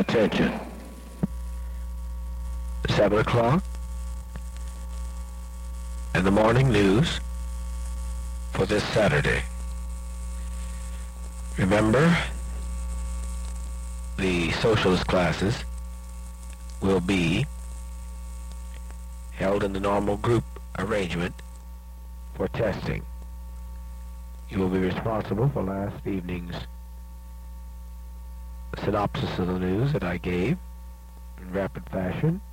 Attention. 7 o'clock and the morning news for this Saturday. Remember, the socialist classes will be held in the normal group arrangement for testing. You will be responsible for last evening's synopsis of the news that I gave in rapid fashion.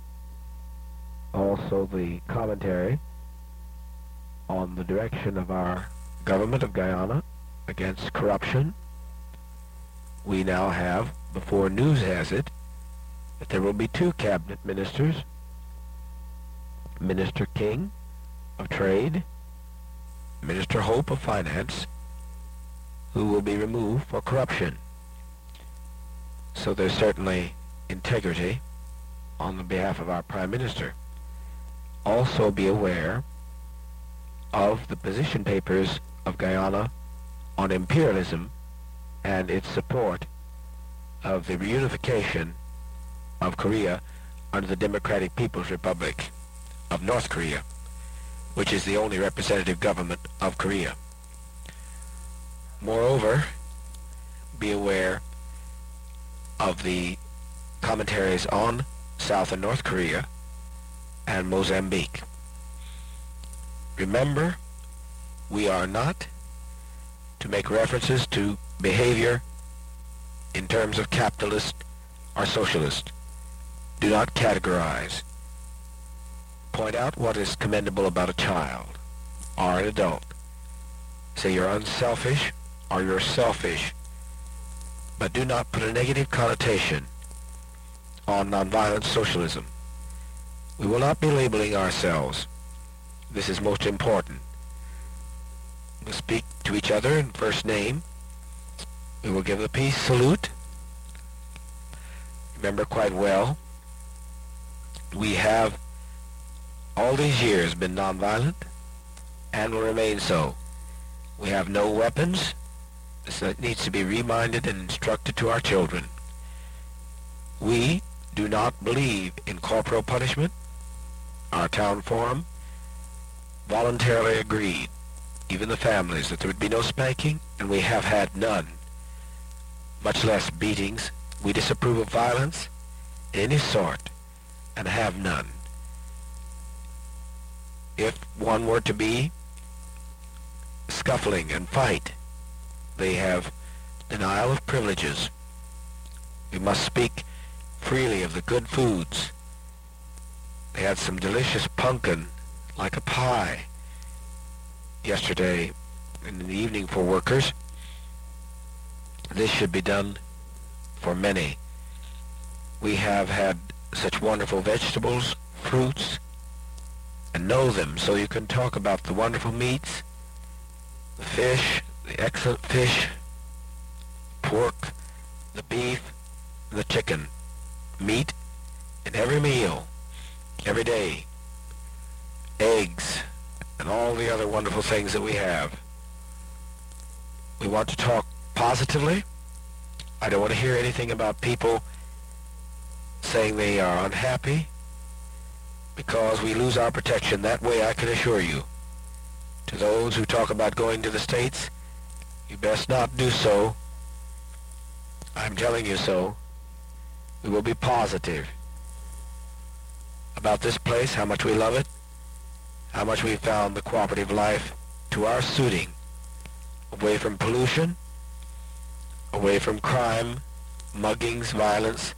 Also the commentary on the direction of our government of Guyana against corruption. We now have, before news has it, that there will be 2 cabinet ministers, Minister King of Trade, Minister Hope of Finance, who will be removed for corruption. So there's certainly integrity on the behalf of our Prime Minister. Also be aware of the position papers of Guyana on imperialism and its support of the reunification of Korea under the Democratic People's Republic of North Korea, which is the only representative government of Korea. Moreover, be aware of the commentaries on South and North Korea and Mozambique. Remember, we are not to make references to behavior in terms of capitalist or socialist. Do not categorize. Point out what is commendable about a child or an adult. Say you're unselfish or you're selfish, but do not put a negative connotation on nonviolent socialism. We will not be labeling ourselves. This is most important. We'll speak to each other in first name. We will give the peace salute. Remember quite well, we have all these years been nonviolent and will remain so. We have no weapons. This needs to be reminded and instructed to our children. We do not believe in corporal punishment. Our town forum voluntarily agreed, even the families, that there would be no spanking, and we have had none, much less beatings. We disapprove of violence in any sort and have none. If one were to be scuffling and fight, they have denial of privileges. We must speak freely of the good foods. They had some delicious pumpkin, like a pie, yesterday in the evening for workers. This should be done for many. We have had such wonderful vegetables, fruits, and know them, so you can talk about the wonderful meats, the fish, the excellent fish, pork, the beef, and the chicken. Meat in every meal, every day. Eggs, and all the other wonderful things that we have. We want to talk positively. I don't want to hear anything about people saying they are unhappy because we lose our protection. That way, I can assure you, to those who talk about going to the States, you best not do so. I'm telling you so. We will be positive about this place, how much we love it, how much we found the cooperative life to our suiting, away from pollution, away from crime, muggings, violence,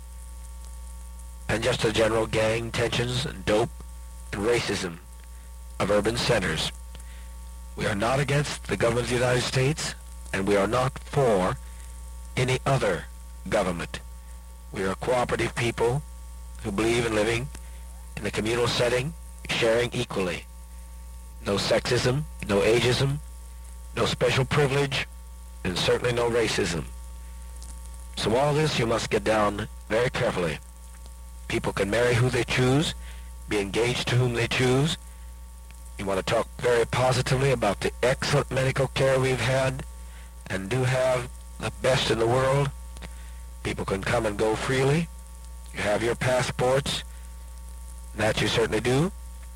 and just the general gang tensions and dope and racism of urban centers. We are not against the government of the United States, and we are not for any other government. We are cooperative people who believe in living in a communal setting, sharing equally. No sexism, no ageism, no special privilege, and certainly no racism. So all this you must get down very carefully. People can marry who they choose, be engaged to whom they choose. You want to talk very positively about the excellent medical care we've had and do have, the best in the world. People can come and go freely. You have your passports. That you certainly do.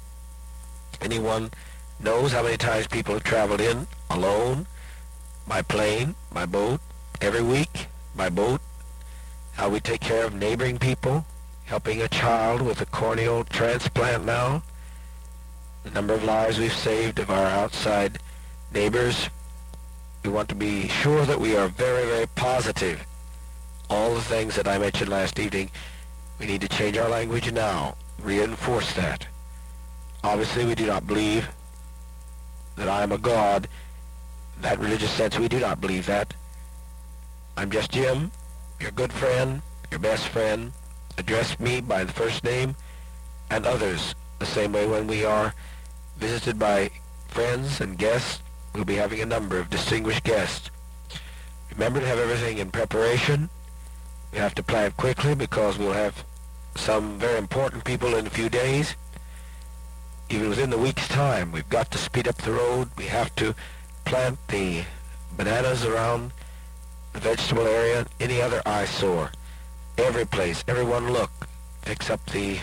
Anyone knows how many times people have traveled in alone, by plane, by boat, every week, by boat. How we take care of neighboring people, helping a child with a corneal transplant now. The number of lives we've saved of our outside neighbors. We want to be sure that we are very, very positive. All the things that I mentioned last evening, we need to change our language now, reinforce that. Obviously, we do not believe that I am a god. In that religious sense, we do not believe that. I'm just Jim, your good friend, your best friend. Address me by the first name, and others the same way. When we are visited by friends and guests, we'll be having a number of distinguished guests. Remember to have everything in preparation. We have to plan quickly because we'll have some very important people in a few days. Even within the week's time, we've got to speed up the road. We have to plant the bananas around the vegetable area, any other eyesore. Every place, everyone look. Fix up the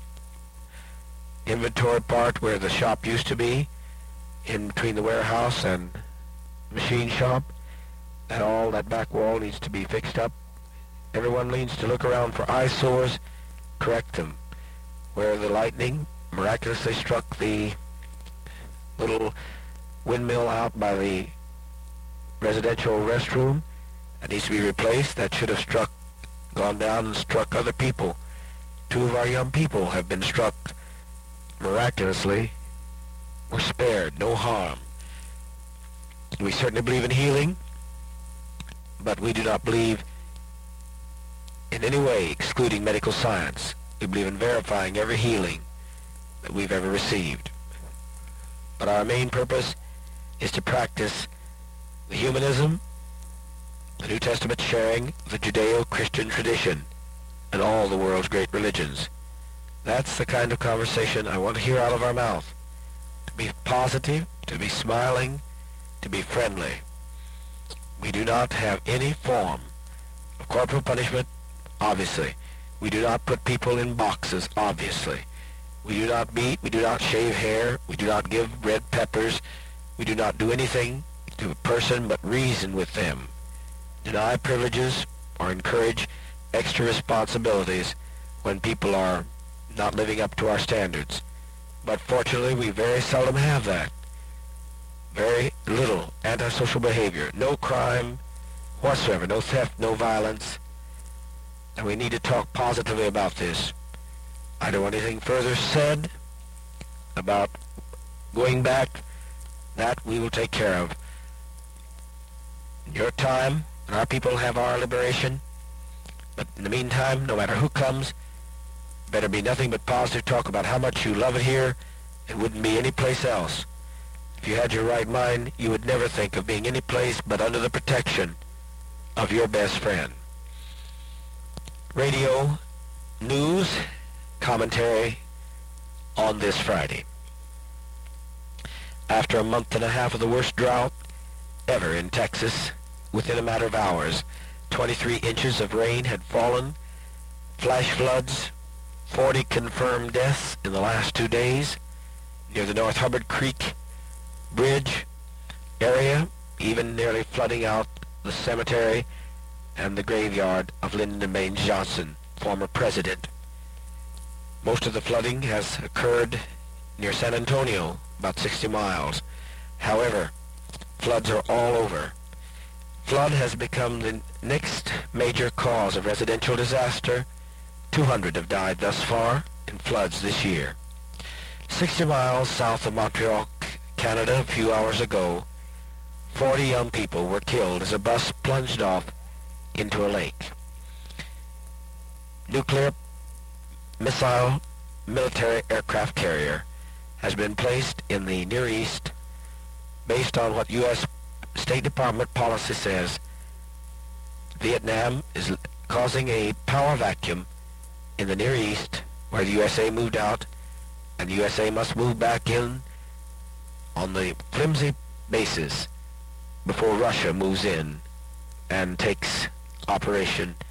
inventory part where the shop used to be, in between the warehouse and machine shop. That back wall needs to be fixed up. Everyone needs to look around for eyesores, correct them. Where the lightning miraculously struck the little windmill out by the residential restroom, that needs to be replaced. That should have gone down and struck other people. 2 of our young people have been struck miraculously, were spared, no harm. We certainly believe in healing, but we do not believe in any way excluding medical science. We believe in verifying every healing that we've ever received. But our main purpose is to practice the humanism, the New Testament sharing, the Judeo-Christian tradition, and all the world's great religions. That's the kind of conversation I want to hear out of our mouth. To be positive, to be smiling, to be friendly. We do not have any form of corporal punishment, obviously. We do not put people in boxes, obviously. We do not beat, we do not shave hair, we do not give red peppers, we do not do anything to a person but reason with them. Deny privileges or encourage extra responsibilities when people are not living up to our standards. But fortunately, we very seldom have that. Very little antisocial behavior. No crime whatsoever. No theft, no violence. And we need to talk positively about this. I don't want anything further said about going back. That we will take care of. In your time, and our people have our liberation. But in the meantime, no matter who comes, better be nothing but positive talk about how much you love it here. It wouldn't be any place else. If you had your right mind, you would never think of being any place but under the protection of your best friend. Radio, news, commentary on this Friday. After a month and a half of the worst drought ever in Texas, within a matter of hours, 23 inches of rain had fallen, flash floods, 40 confirmed deaths in the last 2 days near the North Hubbard Creek Bridge area, even nearly flooding out the cemetery and the graveyard of Lyndon Baines Johnson, former president. Most of the flooding has occurred near San Antonio, about 60 miles. However, floods are all over. Flood has become the next major cause of residential disaster. 200 have died thus far in floods this year. 60 miles south of Montreal, Canada, a few hours ago, 40 young people were killed as a bus plunged off into a lake. Nuclear missile military aircraft carrier has been placed in the Near East based on what U.S. State Department policy says. Vietnam is causing a power vacuum in the Near East where the USA moved out, and the USA must move back in on the flimsy basis before Russia moves in and takes Operation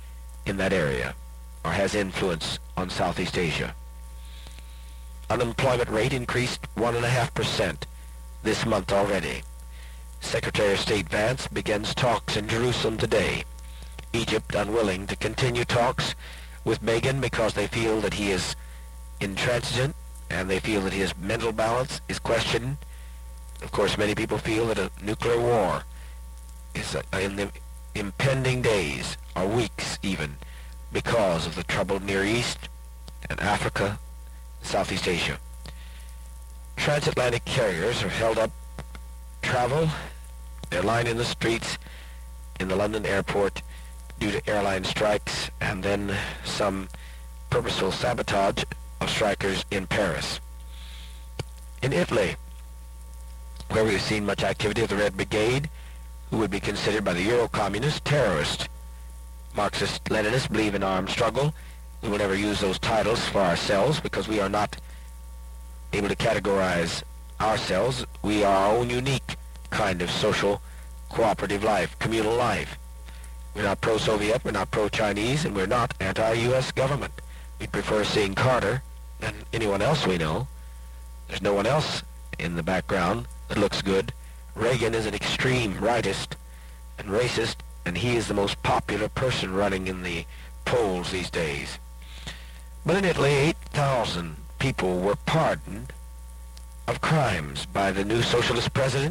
in that area, or has influence on Southeast Asia. Unemployment rate increased 1.5% this month already. Secretary of State Vance begins talks in Jerusalem today. Egypt unwilling to continue talks with Begin because they feel that he is intransigent and they feel that his mental balance is questioned. Of course, many people feel that a nuclear war is in the impending days or weeks even because of the troubled Near East and Africa, Southeast Asia. Transatlantic carriers have held up travel. They're lined in the streets in the London airport due to airline strikes and then some purposeful sabotage of strikers in Paris. In Italy, where we've seen much activity of the Red Brigade, who would be considered by the Euro-communists terrorists. Marxist-Leninists believe in armed struggle. We will never use those titles for ourselves because we are not able to categorize ourselves. We are our own unique kind of social cooperative life, communal life. We're not pro-Soviet, we're not pro-Chinese, and we're not anti-U.S. government. We prefer seeing Carter than anyone else we know. There's no one else in the background that looks good. Reagan is an extreme rightist and racist, and he is the most popular person running in the polls these days. But in Italy, 8,000 people were pardoned of crimes by the new socialist president,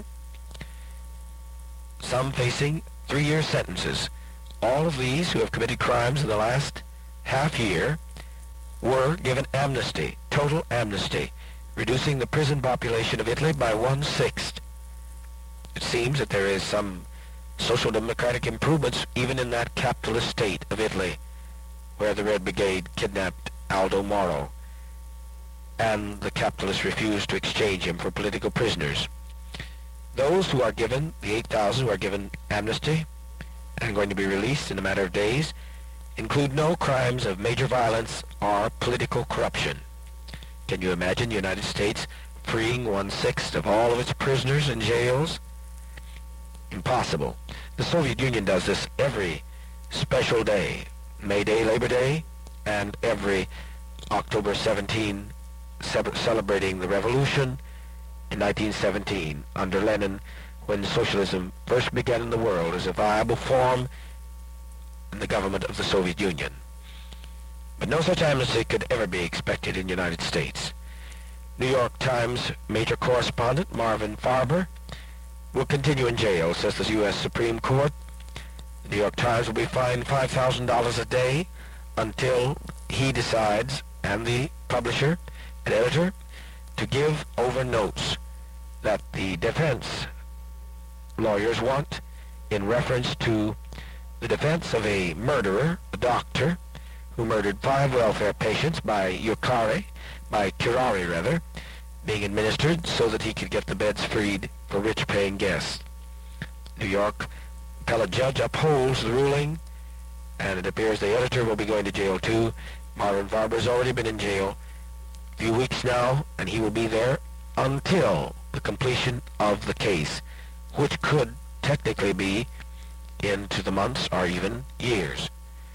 some facing 3-year sentences. All of these who have committed crimes in the last half year were given amnesty, total amnesty, reducing the prison population of Italy by 1/6. It seems that there is some social democratic improvements even in that capitalist state of Italy, where the Red Brigade kidnapped Aldo Moro, and the capitalists refused to exchange him for political prisoners. Those who are given, the 8,000 who are given amnesty and going to be released in a matter of days, include no crimes of major violence or political corruption. Can you imagine the United States freeing 1/6 of all of its prisoners in jails? Impossible. The Soviet Union does this every special day, May Day, Labor Day, and every October 17, celebrating the revolution in 1917 under Lenin, when socialism first began in the world as a viable form in the government of the Soviet Union. But no such amnesty could ever be expected in the United States. New York Times major correspondent Marvin Farber will continue in jail, says the U.S. Supreme Court. The New York Times will be fined $5,000 a day until he decides, and the publisher and editor, to give over notes that the defense lawyers want in reference to the defense of a murderer, a doctor, who murdered 5 welfare patients by curare, being administered so that he could get the beds freed for rich-paying guests. New York appellate judge upholds the ruling, and it appears the editor will be going to jail too. Marvin Farber has already been in jail a few weeks now, and he will be there until the completion of the case, which could technically be into the months or even years.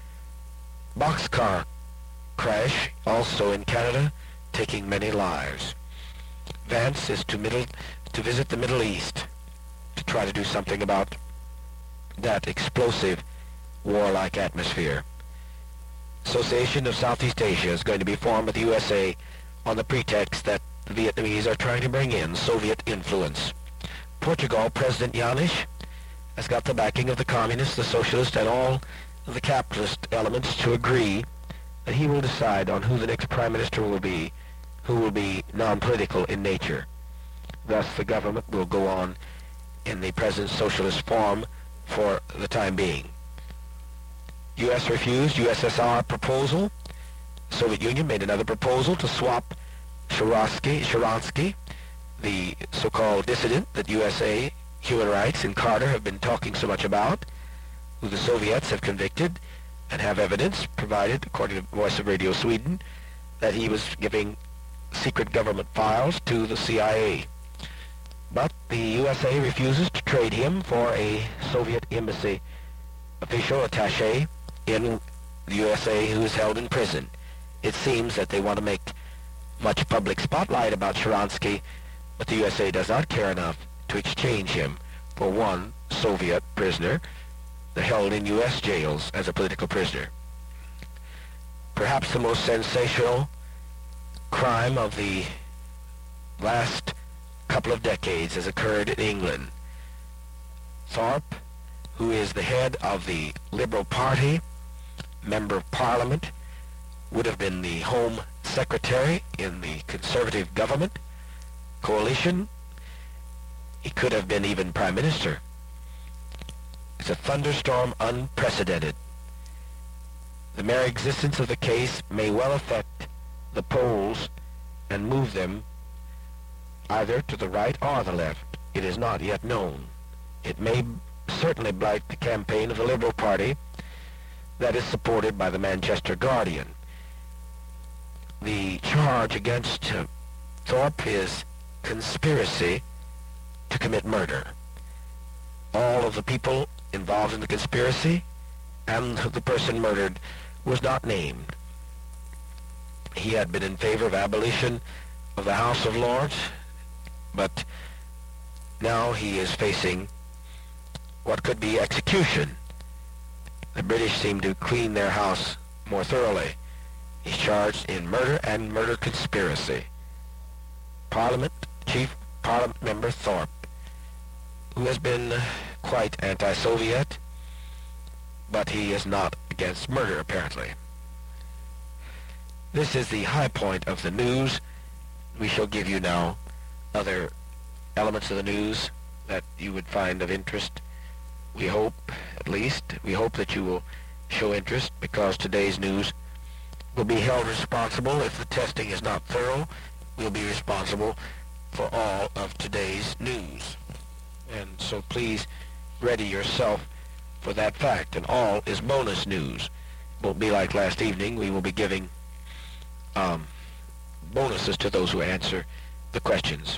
Boxcar crash also in Canada, taking many lives. Vance is to visit the Middle East to try to do something about that explosive warlike atmosphere. Association of Southeast Asia is going to be formed with the USA on the pretext that the Vietnamese are trying to bring in Soviet influence. Portugal President Yanis has got the backing of the communists, the socialists, and all of the capitalist elements to agree that he will decide on who the next prime minister will be, who will be non-political in nature. Thus, the government will go on in the present socialist form for the time being. U.S. refused USSR proposal. Soviet Union made another proposal to swap Sharansky, the so-called dissident that USA, human rights, and Carter have been talking so much about, who the Soviets have convicted and have evidence provided, according to Voice of Radio Sweden, that he was giving secret government files to the CIA. But the USA refuses to trade him for a Soviet embassy official attaché in the USA who is held in prison. It seems that they want to make much public spotlight about Sharansky, but the USA does not care enough to exchange him for one Soviet prisoner held in U.S. jails as a political prisoner. Perhaps the most sensational crime of the last couple of decades has occurred in England. Thorpe, who is the head of the Liberal Party, Member of Parliament, would have been the Home Secretary in the Conservative government coalition. He could have been even Prime Minister. It's a thunderstorm unprecedented. The mere existence of the case may well affect the polls and move them either to the right or the left. It is not yet known. It may certainly blight the campaign of the Liberal Party that is supported by the Manchester Guardian. The charge against Thorpe is conspiracy to commit murder. All of the people involved in the conspiracy and the person murdered was not named. He had been in favor of abolition of the House of Lords, but now he is facing what could be execution. The British seem to clean their house more thoroughly. He's charged in murder and murder conspiracy. Chief Parliament member Thorpe, who has been quite anti-Soviet, but he is not against murder, apparently. This is the high point of the news. We shall give you now other elements of the news that you would find of interest. We hope, at least, that you will show interest, because today's news will be held responsible. If the testing is not thorough, we'll be responsible for all of today's news. And so please ready yourself for that fact. And all is bonus news. It won't be like last evening. We will be giving bonuses to those who answer the questions.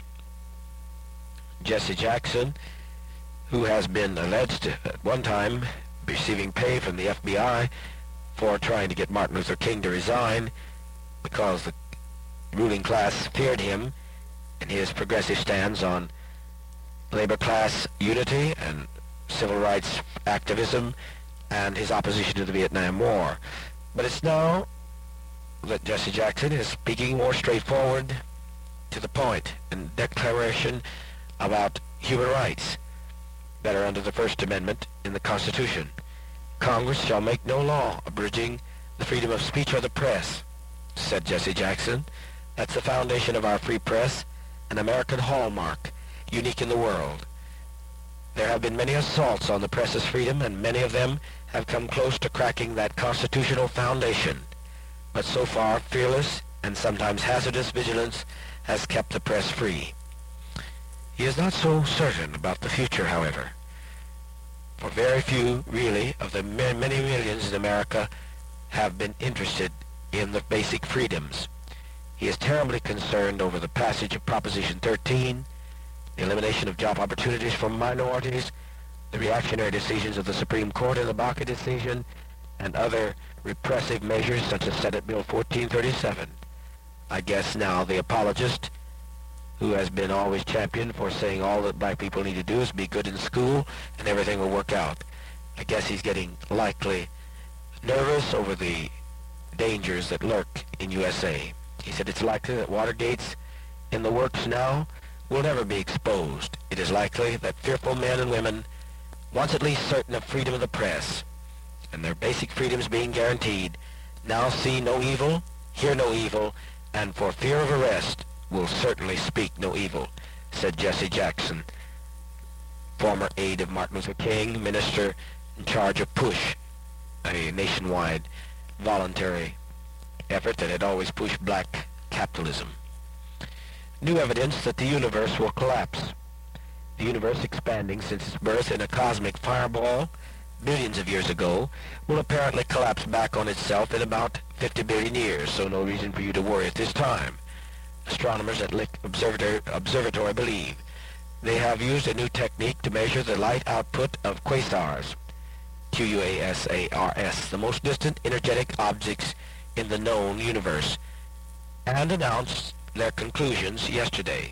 Jesse Jackson, who has been alleged at one time receiving pay from the FBI for trying to get Martin Luther King to resign because the ruling class feared him and his progressive stands on labor class unity and civil rights activism and his opposition to the Vietnam War. But it's now that Jesse Jackson is speaking more straightforward, to the point, in declaration about human rights that are under the First Amendment in the Constitution. Congress shall make no law abridging the freedom of speech or the press, said Jesse Jackson. That's the foundation of our free press, an American hallmark, unique in the world. There have been many assaults on the press's freedom, and many of them have come close to cracking that constitutional foundation. But so far, fearless and sometimes hazardous vigilance has kept the press free. He is not so certain about the future, however, for very few, really, of the many millions in America have been interested in the basic freedoms. He is terribly concerned over the passage of Proposition 13, the elimination of job opportunities for minorities, the reactionary decisions of the Supreme Court in the Baca decision, and other repressive measures such as Senate Bill 1437. I guess now the apologist, who has been always championed for saying all that black people need to do is be good in school and everything will work out, I guess he's getting likely nervous over the dangers that lurk in USA. He said it's likely that Watergate's in the works now will never be exposed. It is likely that fearful men and women, once at least certain of freedom of the press and their basic freedoms being guaranteed, now see no evil, hear no evil, and for fear of arrest will certainly speak no evil, said Jesse Jackson, former aide of Martin Luther King, minister in charge of PUSH, a nationwide voluntary effort that had always pushed black capitalism. New evidence that the universe will collapse. The universe, expanding since its birth in a cosmic fireball billions of years ago, will apparently collapse back on itself in about 50 billion years, so no reason for you to worry at this time. Astronomers at Lick Observatory believe they have used a new technique to measure the light output of quasars. QUASARS, the most distant energetic objects in the known universe, and announced their conclusions yesterday.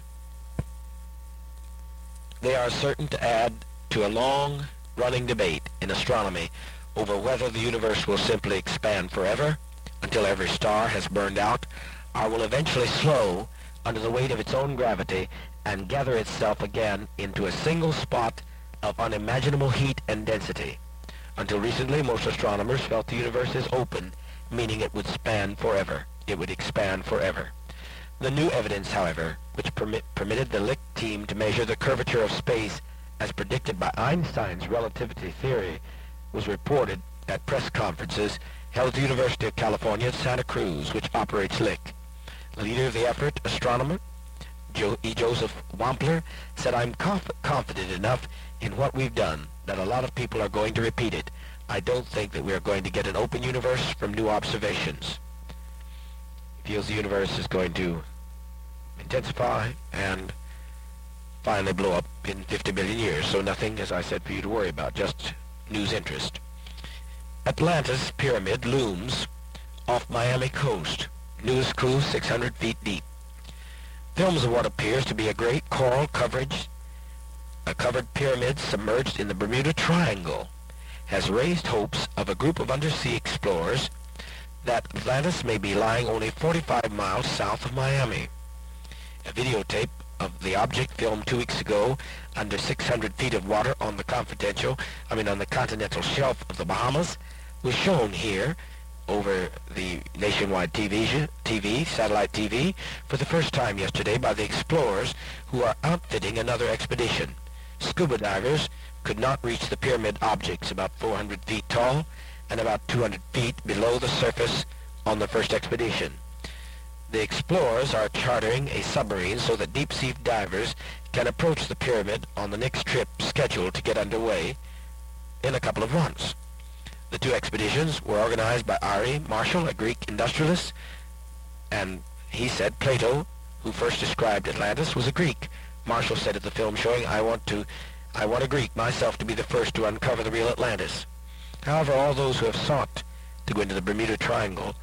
They are certain to add to a long-running debate in astronomy over whether the universe will simply expand forever until every star has burned out, or will eventually slow under the weight of its own gravity and gather itself again into a single spot of unimaginable heat and density. Until recently, most astronomers felt the universe is open, meaning it would span forever. It would expand forever. The new evidence, however, which permitted the Lick team to measure the curvature of space as predicted by Einstein's relativity theory, was reported at press conferences held at the University of California at Santa Cruz, which operates Lick. The leader of the effort, astronomer Joseph Wampler, said, "I'm confident enough in what we've done that a lot of people are going to repeat it. I don't think that we are going to get an open universe from new observations." He feels the universe is going to intensify and finally blow up in 50 million years. So nothing, as I said, for you to worry about, just news interest. Atlantis Pyramid looms off Miami coast. News crew 600 feet deep. Films of what appears to be a great coral covered pyramid submerged in the Bermuda Triangle has raised hopes of a group of undersea explorers that Atlantis may be lying only 45 miles south of Miami. A videotape of the object filmed 2 weeks ago under 600 feet of water on the continental shelf of the Bahamas was shown here over the nationwide satellite TV, for the first time yesterday by the explorers who are outfitting another expedition. Scuba divers could not reach the pyramid objects about 400 feet tall and about 200 feet below the surface on the first expedition. The explorers are chartering a submarine so that deep-sea divers can approach the pyramid on the next trip scheduled to get underway in a couple of months. The two expeditions were organized by Ari Marshall, a Greek industrialist, and he said Plato, who first described Atlantis, was a Greek. Marshall said at the film showing, I want a Greek myself to be the first to uncover the real Atlantis. However, all those who have sought to go into the Bermuda Triangle,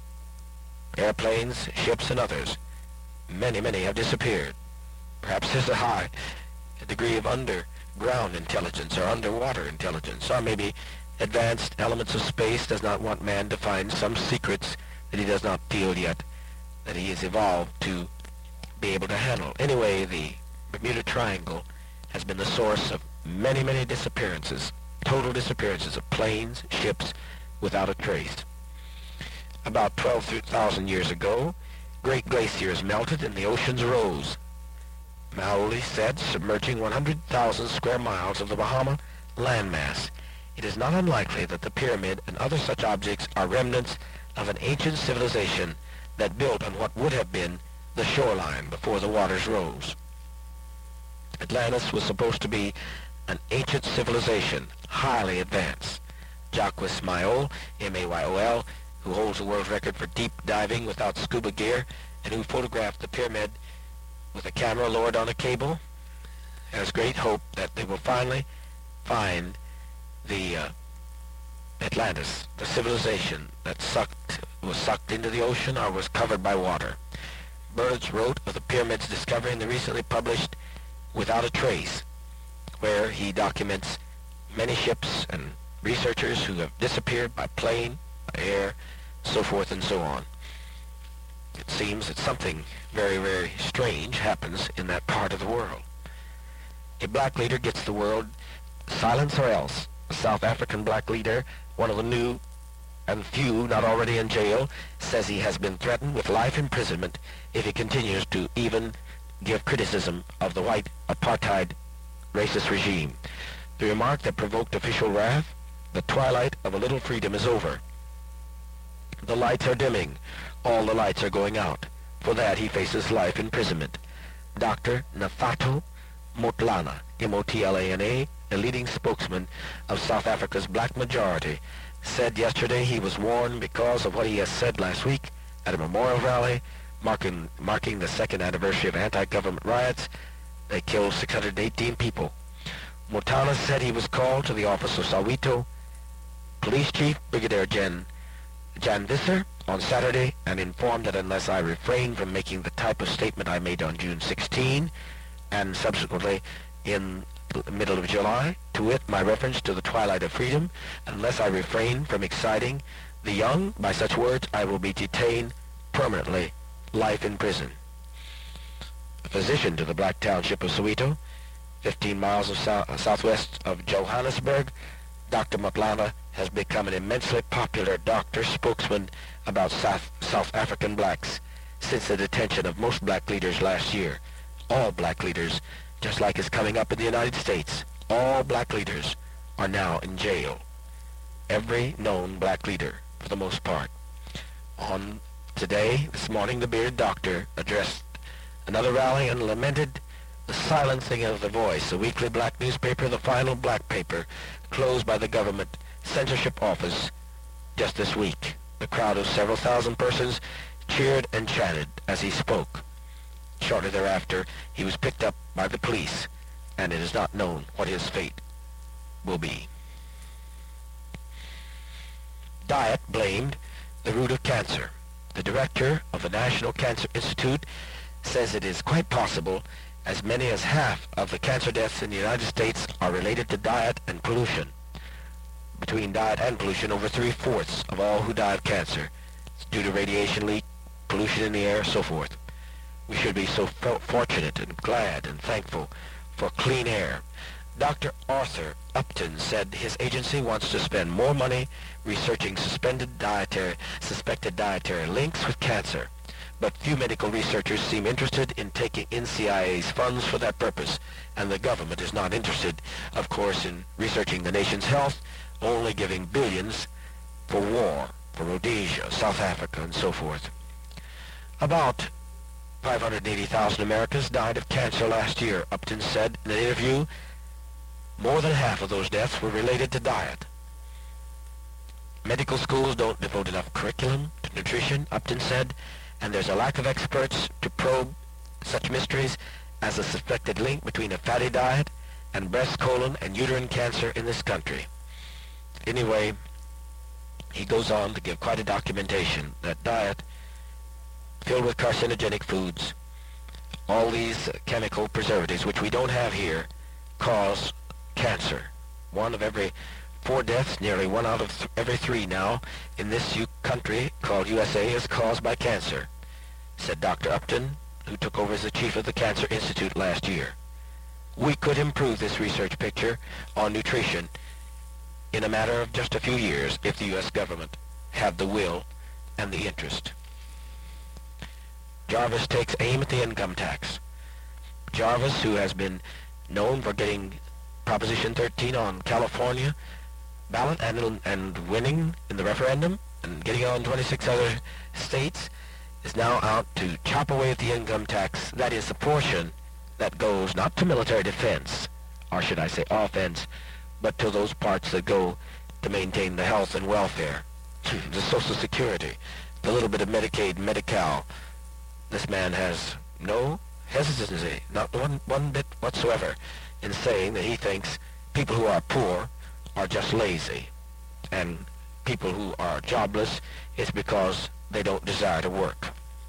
airplanes, ships, and others, many have disappeared. Perhaps there's a high degree of underground intelligence or underwater intelligence, or maybe advanced elements of space does not want man to find some secrets that he does not feel yet that he has evolved to be able to handle. Anyway, the Bermuda Triangle has been the source of many disappearances, total disappearances of planes, ships, without a trace. About 12,000 years ago, great glaciers melted and the oceans rose. Maoli said, submerging 100,000 square miles of the Bahama landmass. It is not unlikely that the pyramid and other such objects are remnants of an ancient civilization that built on what would have been the shoreline before the waters rose. Atlantis was supposed to be an ancient civilization, highly advanced. Jacques Mayol, M-A-Y-O-L, who holds the world record for deep diving without scuba gear and who photographed the pyramid with a camera lowered on a cable, has great hope that they will finally find the Atlantis, the civilization that was sucked into the ocean or was covered by water. Burns wrote of the pyramid's discovery in the recently published Without a Trace, where he documents many ships and researchers who have disappeared by plane, by air, so forth and so on. It seems that something very strange happens in that part of the world. A black leader gets the word, silence or else. A South African black leader, one of the new and few not already in jail, says he has been threatened with life imprisonment if he continues to even give criticism of the white apartheid racist regime. The remark that provoked official wrath, the twilight of a little freedom is over. The lights are dimming. All the lights are going out. For that he faces life imprisonment. Dr. Nafato Motlana, M-O-T-L-A-N-A, a leading spokesman of South Africa's black majority, said yesterday he was warned because of what he has said last week at a memorial rally marking the second anniversary of anti-government riots. They killed 618 people. Motlana said he was called to the office of Soweto Police Chief Brigadier Jan Visser on Saturday and informed that unless I refrain from making the type of statement I made on June 16 and subsequently in the middle of July, to wit, my reference to the twilight of freedom, unless I refrain from exciting the young by such words, I will be detained permanently, life in prison. A physician to the Black Township of Soweto, 15 miles of southwest of Johannesburg, Dr. Matlana has become an immensely popular doctor spokesman about South African blacks since the detention of most black leaders last year. All black leaders, just like is coming up in the United States, all black leaders are now in jail. Every known black leader, for the most part. On today, this morning, the bearded doctor addressed another rally and lamented the silencing of The Voice, a weekly black newspaper, the final black paper, closed by the government censorship office just this week. The crowd of several thousand persons cheered and chanted as he spoke. Shortly thereafter, he was picked up by the police, and it is not known what his fate will be. Diet blamed the root of cancer. The director of the National Cancer Institute says it is quite possible as many as half of the cancer deaths in the United States are related to diet and pollution. Between diet and pollution, over 3/4 of all who die of cancer is due to radiation leak, pollution in the air, so forth. We should be so fortunate and glad and thankful for clean air. Dr. Arthur Upton said his agency wants to spend more money researching suspected dietary links with cancer. But few medical researchers seem interested in taking NCIA's funds for that purpose, and the government is not interested, of course, in researching the nation's health, only giving billions for war, for Rhodesia, South Africa, and so forth. About 580,000 Americans died of cancer last year, Upton said in an interview. More than half of those deaths were related to diet. Medical schools don't devote enough curriculum to nutrition, Upton said, and there's a lack of experts to probe such mysteries as the suspected link between a fatty diet and breast, colon, and uterine cancer in this country. Anyway, he goes on to give quite a documentation that diet filled with carcinogenic foods, all these chemical preservatives, which we don't have here, cause cancer. 1 of every 4 deaths, nearly 1 out of every 3 now, in this country called USA is caused by cancer, said Dr. Upton, who took over as the chief of the Cancer Institute last year. We could improve this research picture on nutrition in a matter of just a few years if the U.S. government had the will and the interest. Jarvis takes aim at the income tax. Jarvis, who has been known for getting Proposition 13 on California ballot and winning in the referendum and getting on 26 other states, is now out to chop away at the income tax. That is the portion that goes not to military defense, or should I say offense, but to those parts that go to maintain the health and welfare, the Social Security, the little bit of Medicaid, Medi-Cal. This man has no hesitancy, not one bit whatsoever, in saying that he thinks people who are poor are just lazy, and people who are jobless is because they don't desire to work.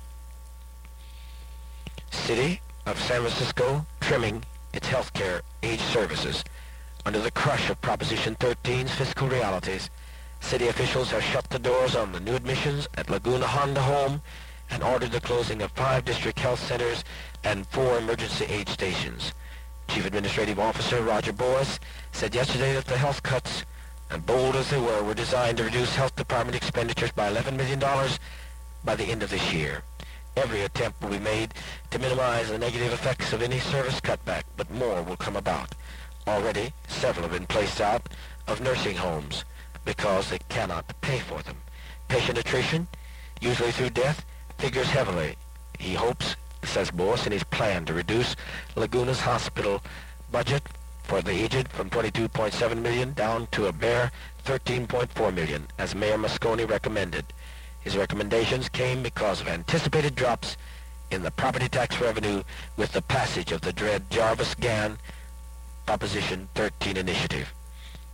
City of San Francisco trimming its healthcare age services. Under the crush of Proposition 13's fiscal realities, city officials have shut the doors on the new admissions at Laguna Honda Home and ordered the closing of 5 district health centers and 4 emergency aid stations. Chief Administrative Officer Roger Boyce said yesterday that the health cuts, and bold as they were designed to reduce health department expenditures by $11 million by the end of this year. Every attempt will be made to minimize the negative effects of any service cutback, but more will come about. Already, several have been placed out of nursing homes because they cannot pay for them. Patient attrition, usually through death, figures heavily. He hopes, says Boyce, in his plan to reduce Laguna's hospital budget for the aged from $22.7 million down to a bare $13.4 million, as Mayor Moscone recommended. His recommendations came because of anticipated drops in the property tax revenue with the passage of the dread Jarvis-Gann Proposition 13 initiative.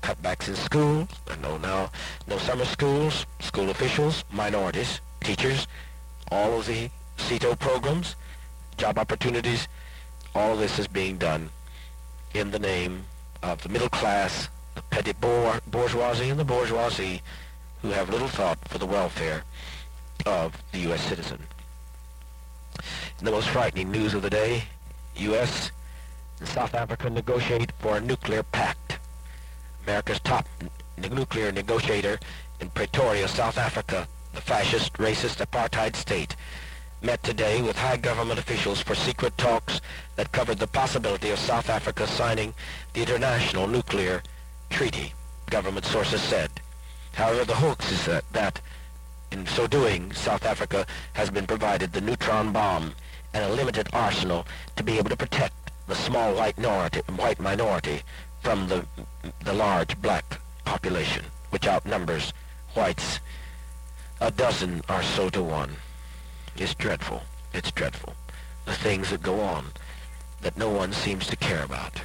cutbacks in schools, no summer schools, school officials, minorities, teachers, all of the CETO programs, job opportunities, all of this is being done in the name of the middle class, the petty bourgeoisie, and the bourgeoisie who have little thought for the welfare of the U.S. citizen. In the most frightening news of the day, U.S. and South Africa negotiate for a nuclear pact. America's top nuclear negotiator in Pretoria, South Africa, the fascist, racist apartheid state, met today with high government officials for secret talks that covered the possibility of South Africa signing the International Nuclear Treaty, government sources said. However, the hoax is that in so doing, South Africa has been provided the neutron bomb and a limited arsenal to be able to protect the small white minority from the large black population, which outnumbers whites a dozen or so to one. It's dreadful. It's dreadful. The things that go on that no one seems to care about.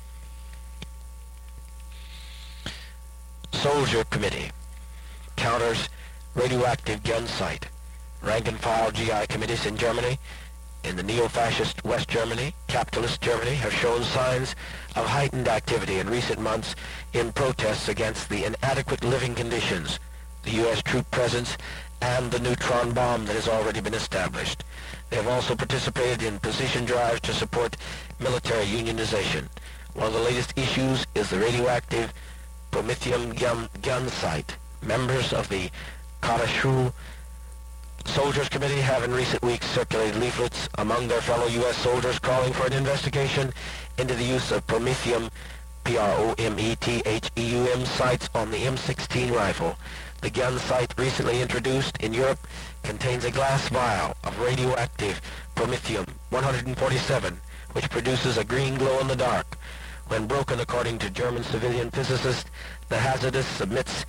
Soldier Committee counters radioactive gun site. Rank and file GI committees in Germany, in the neo-fascist West Germany, capitalist Germany, have shown signs of heightened activity in recent months in protests against the inadequate living conditions, the U.S. troop presence, and the neutron bomb that has already been established. They have also participated in petition drives to support military unionization. One of the latest issues is the radioactive Promethium gun site. Members of the Karlsruhe Soldiers Committee have in recent weeks circulated leaflets among their fellow U.S. soldiers calling for an investigation into the use of Promethium, Prometheum sights on the M16 rifle. The gun sight recently introduced in Europe contains a glass vial of radioactive Promethium-147, which produces a green glow in the dark. When broken, according to German civilian physicists, the hazardous substance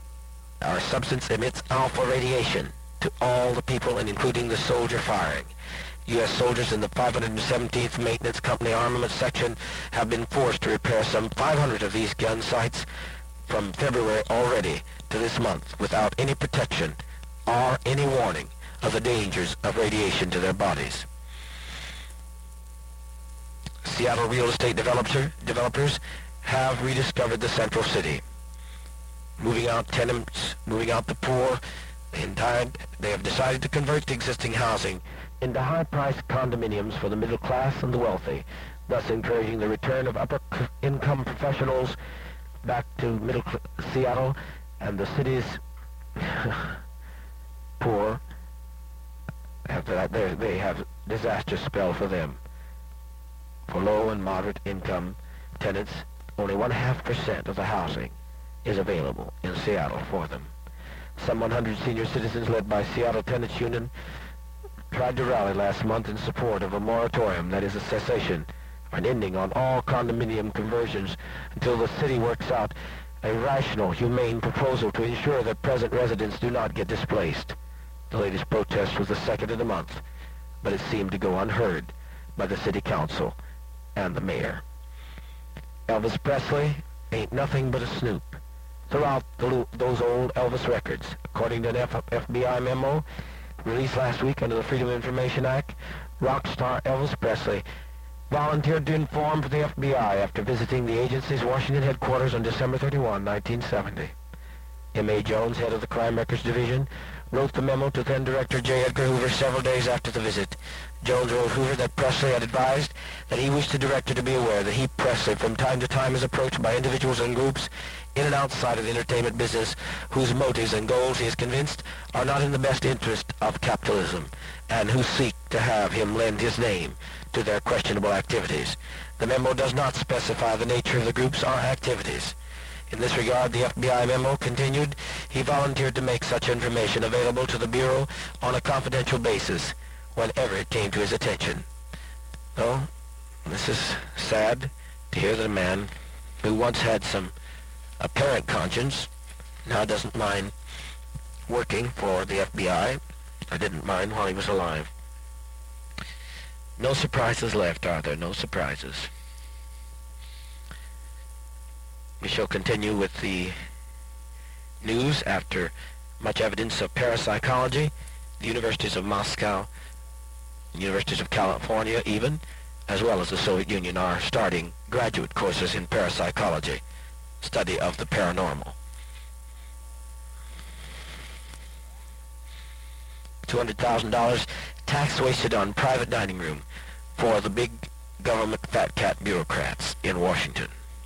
emits alpha radiation to all the people and including the soldier firing. U.S. soldiers in the 517th Maintenance Company Armament Section have been forced to repair some 500 of these gun sights from February already to this month without any protection or any warning of the dangers of radiation to their bodies. Seattle real estate developers have rediscovered the central city, moving out tenants, moving out the poor. They have decided to convert the existing housing into high-priced condominiums for the middle class and the wealthy, thus encouraging the return of upper-income professionals back to Seattle, and the city's poor they have disaster spell for them. For low and moderate income tenants, only 0.5% of the housing is available in Seattle for them. Some 100 senior citizens led by Seattle Tenants Union tried to rally last month in support of a moratorium, that is a cessation, an ending on all condominium conversions until the city works out a rational, humane proposal to ensure that present residents do not get displaced. The latest protest was the second of the month, but it seemed to go unheard by the city council and the mayor. Elvis Presley ain't nothing but a snoop. Throughout those old Elvis records, according to an FBI memo released last week under the Freedom of Information Act, rock star Elvis Presley volunteered to inform for the FBI after visiting the agency's Washington headquarters on December 31, 1970. M.A. Jones, head of the Crime Records Division, wrote the memo to then-Director J. Edgar Hoover several days after the visit. Jones wrote Hoover that Presley had advised that he wished the director to be aware that he, Presley, from time to time is approached by individuals and groups in and outside of the entertainment business whose motives and goals he is convinced are not in the best interest of capitalism, and who seek to have him lend his name to their questionable activities. The memo does not specify the nature of the groups or activities. In this regard, the FBI memo continued, he volunteered to make such information available to the Bureau on a confidential basis whenever it came to his attention. Though, this is sad to hear that a man who once had some apparent conscience now doesn't mind working for the FBI. I didn't mind while he was alive. No surprises left, are there? No surprises. We shall continue with the news after much evidence of parapsychology. The universities of Moscow, universities of California even, as well as the Soviet Union, are starting graduate courses in parapsychology, study of the paranormal. $200,000 tax wasted on private dining room for the big government fat cat bureaucrats in Washington.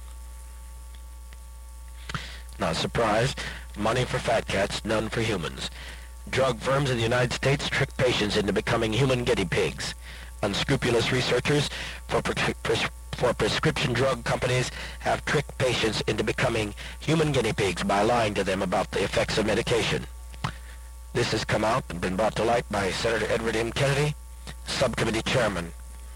Not surprised, money for fat cats, none for humans. Drug firms in the United States trick patients into becoming human guinea pigs. Unscrupulous researchers for prescription drug companies have tricked patients into becoming human guinea pigs by lying to them about the effects of medication. This has come out and been brought to light by Senator Edward M. Kennedy, subcommittee chairman.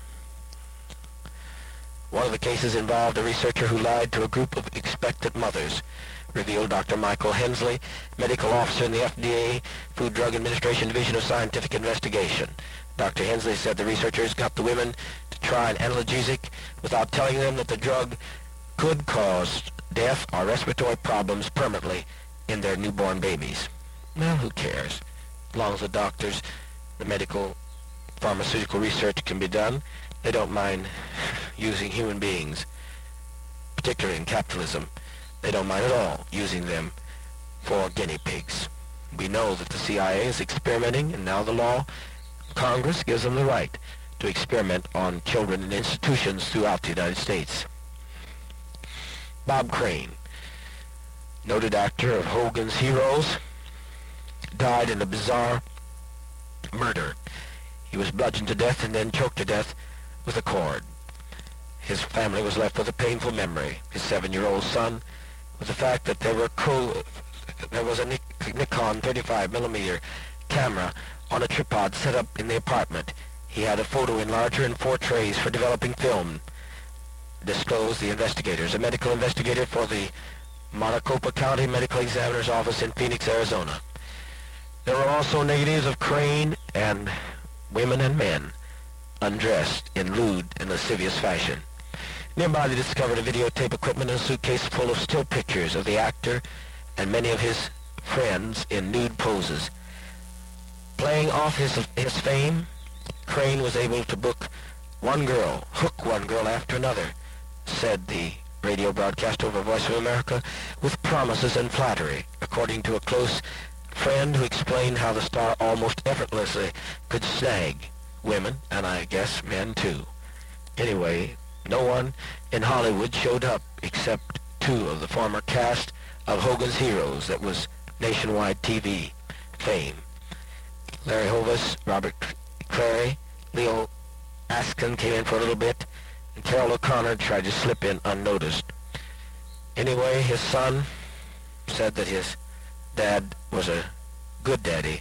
One of the cases involved a researcher who lied to a group of expectant mothers, revealed Dr. Michael Hensley, medical officer in the FDA, Food Drug Administration Division of Scientific Investigation. Dr. Hensley said the researchers got the women to try an analgesic without telling them that the drug could cause death or respiratory problems permanently in their newborn babies. Well, who cares? As long as the doctors, the medical, pharmaceutical research can be done, they don't mind using human beings, particularly in capitalism. They don't mind at all using them for guinea pigs. We know that the CIA is experimenting, and now the law, Congress gives them the right to experiment on children in institutions throughout the United States. Bob Crane, noted actor of Hogan's Heroes, died in a bizarre murder. He was bludgeoned to death and then choked to death with a cord. His family was left with a painful memory. His 7-year-old son, with the fact that there was a Nikon 35mm camera on a tripod set up in the apartment. He had a photo enlarger and 4 trays for developing film, disclosed the investigators. A medical investigator for the Maricopa County Medical Examiner's Office in Phoenix, Arizona. There were also negatives of Crane and women and men undressed in lewd and lascivious fashion. Nearby they discovered a videotape equipment and a suitcase full of still pictures of the actor and many of his friends in nude poses. Playing off his fame, Crane was able to hook one girl after another, said the radio broadcast over Voice of America, with promises and flattery, according to a close friend who explained how the star almost effortlessly could snag women, and I guess men too. Anyway, no one in Hollywood showed up except 2 of the former cast of Hogan's Heroes that was nationwide TV fame. Larry Hovis, Robert Clary, Leo Askin came in for a little bit, and Carol O'Connor tried to slip in unnoticed. Anyway, his son said that his dad was a good daddy,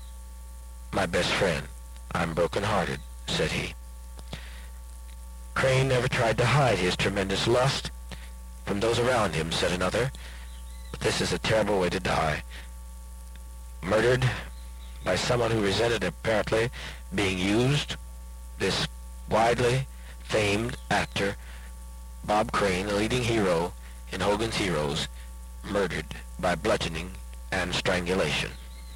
my best friend. I'm broken-hearted, said he. Crane never tried to hide his tremendous lust from those around him, said another. But this is a terrible way to die. Murdered by someone who resented apparently being used. This widely famed actor, Bob Crane, the leading hero in Hogan's Heroes, murdered by bludgeoning and strangulation.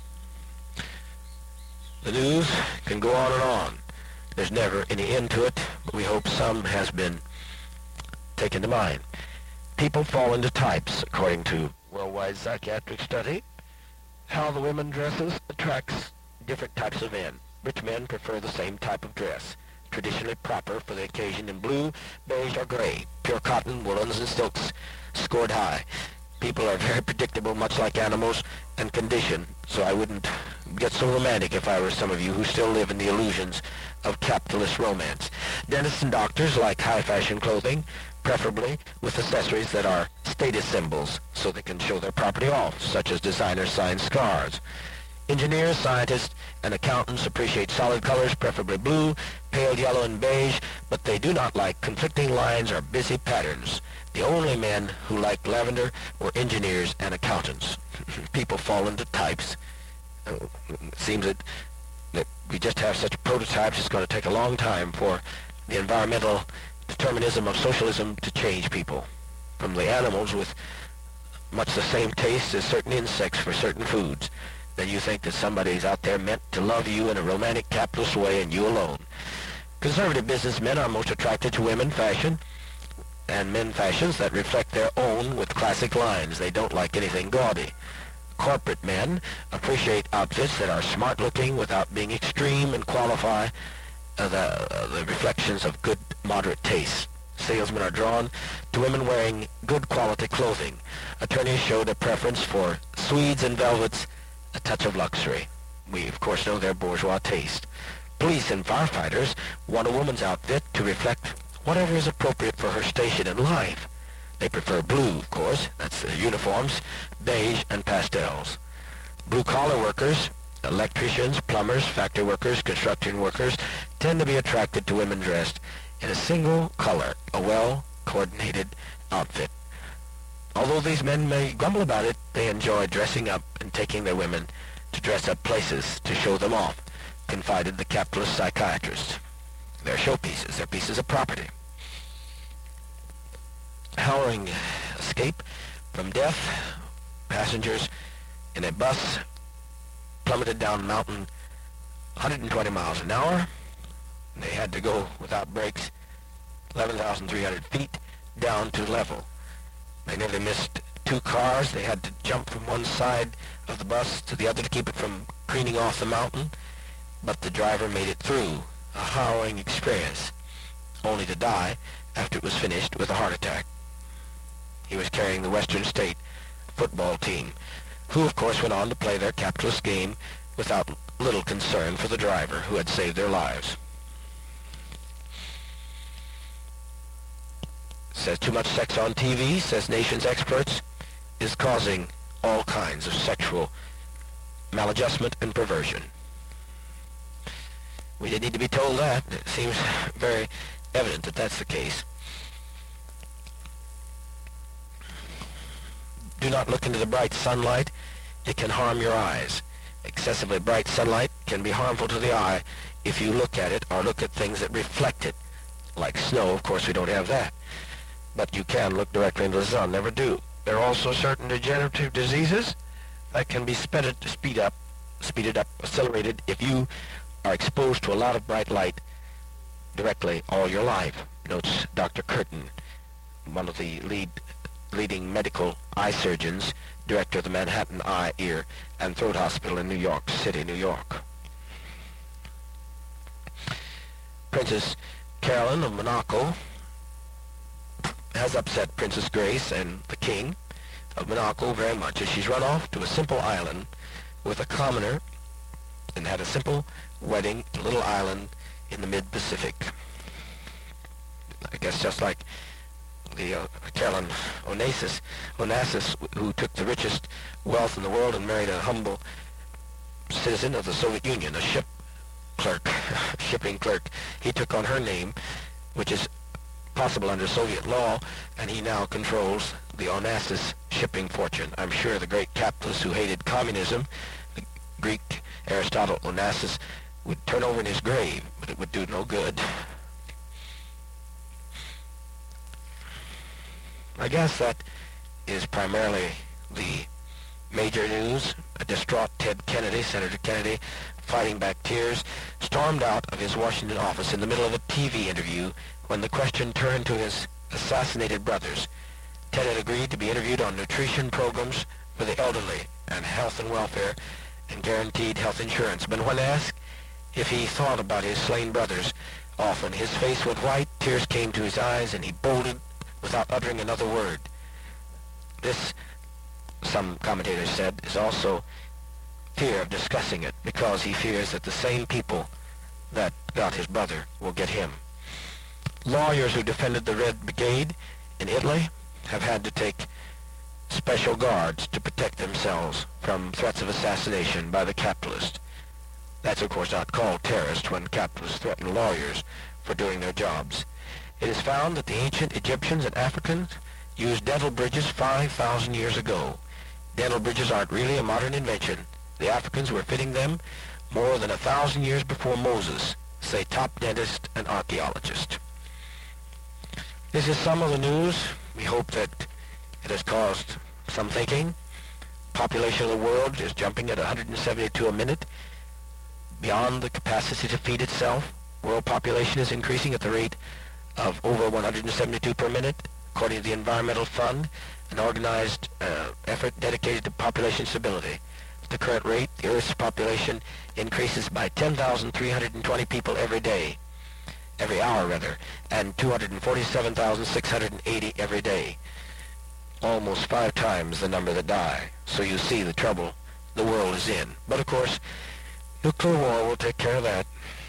The news can go on and on. There's never any end to it, but we hope some has been taken to mind. People fall into types, according to worldwide psychiatric study. How the women dresses attracts different types of men. Rich men prefer the same type of dress, traditionally proper for the occasion in blue, beige, or gray. Pure cotton, woolens, and silks scored high. People are very predictable, much like animals, and conditioned, so I wouldn't get so romantic if I were some of you who still live in the illusions of capitalist romance. Dentists and doctors like high-fashion clothing, preferably with accessories that are status symbols, so they can show their property off, such as designer-signed scars. Engineers, scientists, and accountants appreciate solid colors, preferably blue, pale yellow, and beige, but they do not like conflicting lines or busy patterns. The only men who liked lavender were engineers and accountants. People fall into types. It seems that we just have such prototypes, it's going to take a long time for the environmental determinism of socialism to change people. from the animals with much the same taste as certain insects for certain foods, then you think that somebody's out there meant to love you in a romantic capitalist way and you alone. Conservative businessmen are most attracted to women fashion and men fashions that reflect their own with classic lines. They don't like anything gaudy. Corporate men appreciate outfits that are smart-looking without being extreme and qualify the reflections of good, moderate taste. Salesmen are drawn to women wearing good quality clothing. Attorneys showed a preference for tweeds and velvets, a touch of luxury. We, of course, know their bourgeois taste. Police and firefighters want a woman's outfit to reflect whatever is appropriate for her station in life. They prefer blue, of course. That's their uniforms, beige, and pastels. Blue-collar workers, electricians, plumbers, factory workers, construction workers tend to be attracted to women dressed in a single color, a well-coordinated outfit. Although these men may grumble about it, they enjoy dressing up and taking their women to dress-up places to show them off, confided the capitalist psychiatrist. They're showpieces. They're pieces of property. Harrowing escape from death. Passengers in a bus plummeted down a mountain 120 miles an hour. They had to go without brakes 11,300 feet down to level. They nearly missed two cars. They had to jump from one side of the bus to the other to keep it from careening off the mountain. But the driver made it through. A harrowing experience, only to die after it was finished with a heart attack. He was carrying the Western State football team, who of course went on to play their capitalist game without little concern for the driver who had saved their lives. Says too much sex on TV, says nation's experts, is causing all kinds of sexual maladjustment and perversion. We didn't need to be told that. It seems very evident that that's the case. Do not look into the bright sunlight. It can harm your eyes. Excessively bright sunlight can be harmful to the eye if you look at it or look at things that reflect it. Like snow, of course we don't have that. But you can look directly into the sun. Never do. There are also certain degenerative diseases that can be speeded up, accelerated if you are exposed to a lot of bright light directly all your life, notes Dr. Curtin, one of the leading medical eye surgeons, director of the Manhattan Eye, Ear, and Throat Hospital in New York City, New York. Princess Caroline of Monaco has upset Princess Grace and the King of Monaco very much as she's run off to a simple island with a commoner and had a simple wedding in a little island in the mid-Pacific. I guess just like the Caroline Onassis, who took the richest wealth in the world and married a humble citizen of the Soviet Union, a shipping clerk. He took on her name, which is possible under Soviet law, and he now controls the Onassis shipping fortune. I'm sure the great capitalist who hated communism, the Greek Aristotle Onassis, would turn over in his grave, but it would do no good. I guess that is primarily the major news. A distraught Ted Kennedy, Senator Kennedy, fighting back tears, stormed out of his Washington office in the middle of a TV interview when the question turned to his assassinated brothers. Ted had agreed to be interviewed on nutrition programs for the elderly and health and welfare and guaranteed health insurance. But when asked if he thought about his slain brothers, often his face went white, tears came to his eyes, and he bolted without uttering another word. This, some commentators said, is also fear of discussing it, because he fears that the same people that got his brother will get him. Lawyers who defended the Red Brigade in Italy have had to take special guards to protect themselves from threats of assassination by the capitalist. That's, of course, not called terrorist when capitalists threaten lawyers for doing their jobs. It is found that the ancient Egyptians and Africans used dental bridges 5,000 years ago. Dental bridges aren't really a modern invention. The Africans were fitting them more than 1,000 years before Moses, say top dentist and archaeologist. This is some of the news. We hope that It has caused some thinking. Population of the world is jumping at 172 a minute, beyond the capacity to feed itself. World population is increasing at the rate of over 172 per minute, according to the Environmental Fund, an organized effort dedicated to population stability. At the current rate, the Earth's population increases by 10,320 people every hour rather, and 247,680 every day. Almost 5 times the number that die. So you see the trouble the world is in. But of course, nuclear war will take care of that.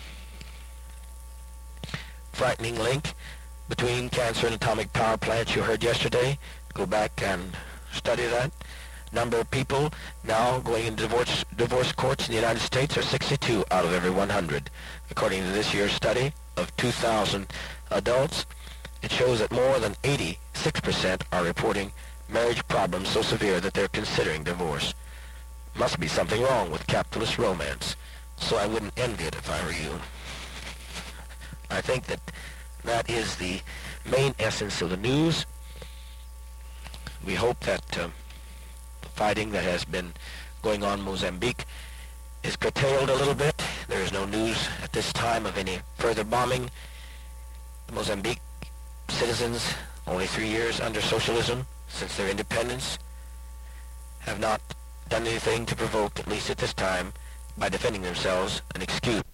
Frightening link between cancer and atomic power plants you heard yesterday. Go back and study that. Number of people now going into divorce courts in the United States are 62 out of every 100. According to this year's study of 2,000 adults, it shows that more than 86% are reporting marriage problems so severe that they're considering divorce. Must be something wrong with capitalist romance, so I wouldn't envy it if I were you. I think that is the main essence of the news. We hope that the fighting that has been going on in Mozambique is curtailed a little bit. There is no news at this time of any further bombing. The Mozambique citizens, only 3 years under socialism since their independence, have not done anything to provoke, at least at this time, by defending themselves, an excuse